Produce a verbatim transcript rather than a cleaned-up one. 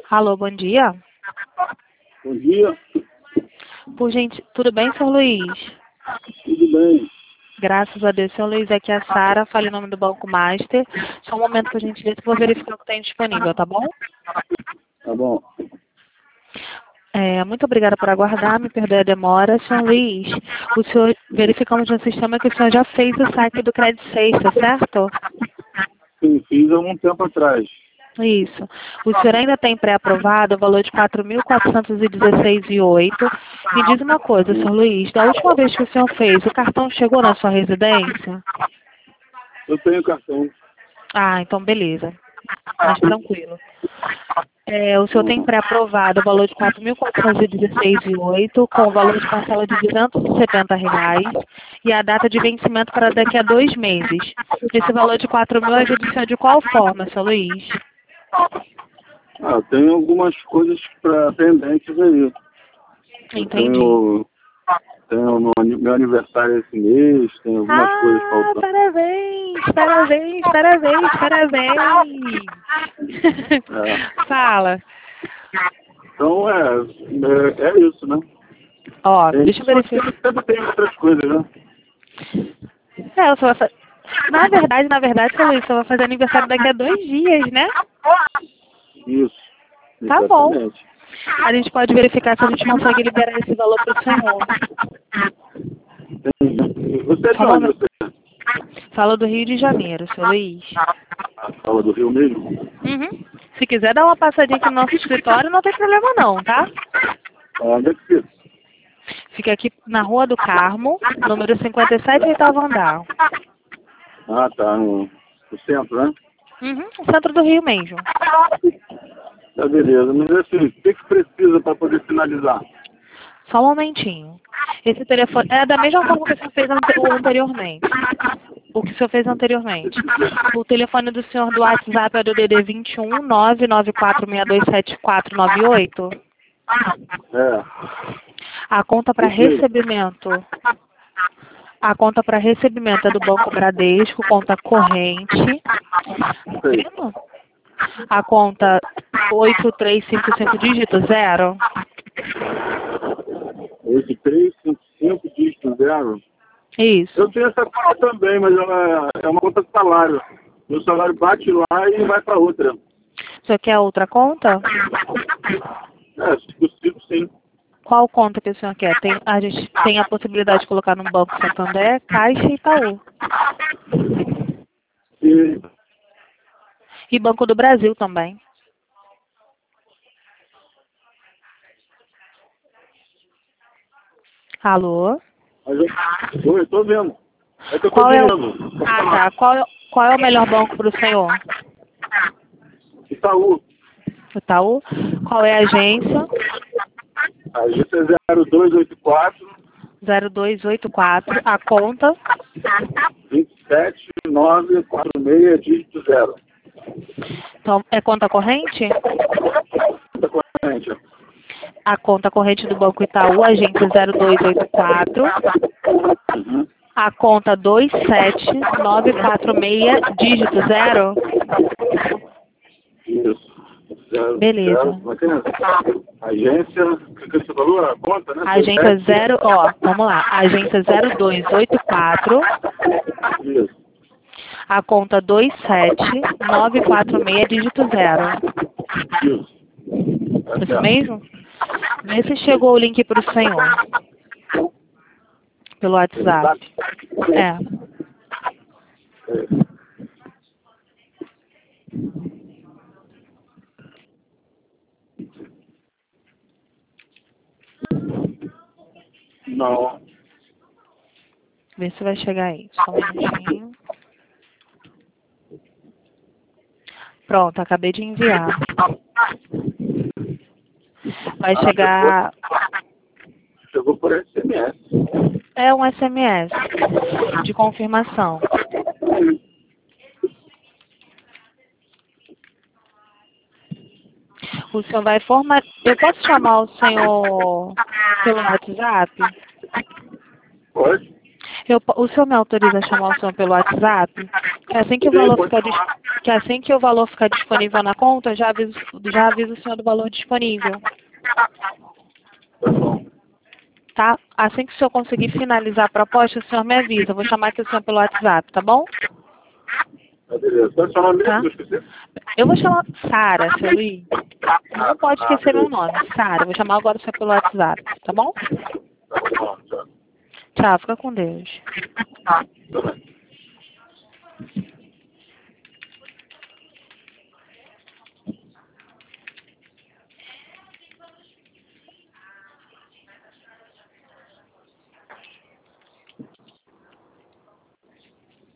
Alô, bom dia. Bom dia. Por gente, tudo bem, senhor Luiz? Tudo bem? Graças a Deus, senhor Luiz, aqui é a Sara, fale em nome do Banco Master. Só um momento, por gentileza, que eu vou verificar o que tem disponível, tá bom? Tá bom. É, muito obrigada por aguardar, me perdoe a demora. Senhor Luiz, o senhor, verificamos no sistema que o senhor já fez o saque do Credit Sexta, certo? Sim, fiz há um tempo atrás. Isso. O senhor ainda tem pré-aprovado o valor de quatro mil quatrocentos e dezesseis reais e oito centavos. Me diz uma coisa, senhor Luiz, da última vez que o senhor fez, o cartão chegou na sua residência? Eu tenho cartão. Ah, então beleza. Mais tranquilo. É, o senhor tem pré-aprovado o valor de quatro mil quatrocentos e dezesseis reais e oito centavos, com o valor de parcela de duzentos e setenta reais e a data de vencimento para daqui a dois meses. Esse valor de quatro mil é judicial de qual forma, seu Luiz? Ah, eu tenho algumas coisas pra, pendentes aí. Eu Entendi. tenho, tenho meu, ani- meu aniversário esse mês, tenho algumas coisas Ah, faltando. parabéns, parabéns, parabéns, parabéns. É. Fala. Então é, é, é isso, né? Ó, É, deixa eu só que verificar. sempre, sempre tem outras coisas, né? É, eu só vou fa- Na verdade, na verdade, seu Luiz, eu vou fazer aniversário daqui a dois dias, né? Isso. Tá bom. Exatamente. A gente pode verificar se a gente consegue liberar esse valor para o senhor. Tem, você é de Só um onde, momento. você? Fala do Rio de Janeiro, seu Luiz. Ah, fala do Rio mesmo? Uhum. Se quiser dar uma passadinha aqui no nosso escritório, não tem problema não, tá? Ah, onde é que fica? Fica aqui na Rua do Carmo, número cinquenta e sete, oitavo andar. Ah, tá, no, no centro, né? Uhum. Centro do Rio mesmo. Tá, beleza. Mas assim, o que que precisa para poder finalizar? Só um momentinho. Esse telefone é da mesma forma que o senhor fez ante- o anteriormente. O que o senhor fez anteriormente. O telefone do senhor do WhatsApp é do D D vinte e um, nove nove quatro seis dois sete quatro nove oito. É, A conta para isso mesmo. recebimento. A conta para recebimento é do Banco Bradesco, conta corrente. Sei. Vendo? A conta oito três cinco cinco dígito zero. Oito três cinco cinco dígito zero. Isso. Eu tenho essa conta também, mas ela é uma conta de salário. Meu salário bate lá e vai para outra. O senhor quer outra conta? É, se possível, sim. Qual conta que o senhor quer? Tem, a gente tem a possibilidade de colocar no Banco Santander, Caixa e Itaú. E, E Banco do Brasil também. Alô? mas eu, Oi, eu tô vendo. É que eu tô Qual é o... guiando. Ah, tá. Qual, é- qual é o melhor banco para o senhor? Itaú. Itaú? Qual é a agência? A agência é zero dois oito quatro, zero dois oito quatro. A conta? vinte e sete nove quatro seis dígito zero. Então, é conta corrente? Conta corrente. A conta corrente do Banco Itaú, agência zero dois oito quatro. Uhum. A conta dois sete nove quatro seis, dígito zero. Isso. Zero, Beleza. zero, como é que é? Agência, o que que você falou? A conta, né? Agência zero, ó, vamos lá. Agência zero dois oito quatro. Isso. A conta dois sete nove quatro seis, dígito zero. Isso. Tá Isso certo. mesmo? Vê se chegou o link para o senhor. Pelo WhatsApp. É. Não. Vê se vai chegar aí. Só um minutinho. Pronto, acabei de enviar. Vai Ah, chegar... chegou, chegou por S M S. É um S M S de confirmação. O senhor vai formar... Eu posso chamar o senhor pelo WhatsApp? Pode? Eu, po- o senhor me autoriza a chamar o senhor pelo WhatsApp? Que assim que o Sim, valor pode ficar, dis- falar. que que assim que o valor ficar disponível na conta, já aviso, já aviso o senhor do valor disponível. Tá bom. Tá? Assim que o senhor conseguir finalizar a proposta, o senhor me avisa. Eu vou chamar aqui o senhor pelo WhatsApp, tá bom? Tá, beleza. Qual é o seu nome Tá? mesmo? Eu esqueci. Eu vou chamar Sara, seu Luiz. Não pode Ah, esquecer meu beleza. nome, Sara. Vou chamar agora o senhor pelo WhatsApp, tá bom? Tá bom, tchau. Tchau, fica com Deus.